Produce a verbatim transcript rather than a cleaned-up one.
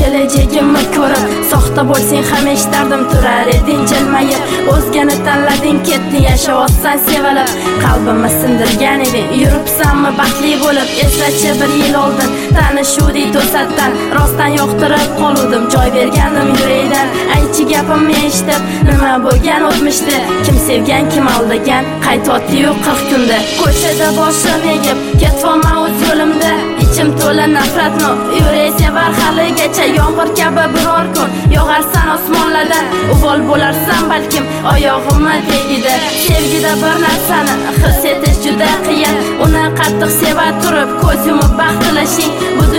kelajagimni ko'rib, soxta bo'lsang ham eshitardim, turar eding jilmayib. O'zgani tanlading, ketding, yashayotsan sevilib. Qalbimni sindirgan eding, yuribsanmi baxtli bo'lib. Eslatchi bir yil oldin tanishuvdik to'satdan, rostdan yoqtirib qoluvdim, joy bergandim yurakdan. Aychi gapimni eshitib, nima bo'lgan o'tmishda, kim sevgan, kim aldagan, qaytotdi-yu qirq kunda. Ko'chada boshim egib, ketvoman o'z yo'limda, ichim to'la nafratni, yurak sevar haligacha. Yomg'ir kabi biror kun yog'arsan osmonlardan, uvol bo'larsan balkim oyog'imni tagida. Sevgida bir narsani his etish juda qiyin, uni qattiq seva turib ko'z yumib baxt tilashing.